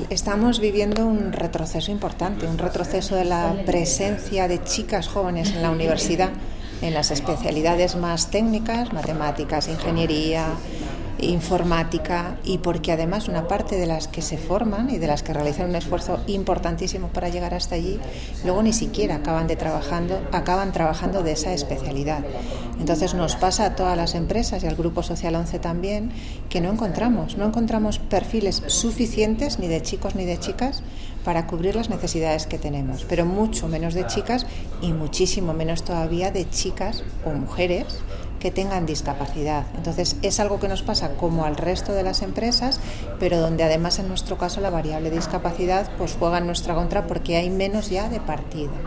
estamos viviendo un retroceso importante, un retroceso de la presencia de chicas jóvenes en la universidad, en las especialidades más técnicas, matemáticas, ingeniería, informática, y porque además una parte de las que se forman y de las que realizan un esfuerzo importantísimo para llegar hasta allí, luego ni siquiera acaban trabajando de esa especialidad. Entonces nos pasa a todas las empresas y al Grupo Social 11 también, que no encontramos perfiles suficientes ni de chicos ni de chicas para cubrir las necesidades que tenemos, pero mucho menos de chicas y muchísimo menos todavía de chicas o mujeres que tengan discapacidad. Entonces es algo que nos pasa como al resto de las empresas, pero donde además en nuestro caso la variable de discapacidad pues juega en nuestra contra porque hay menos ya de partida.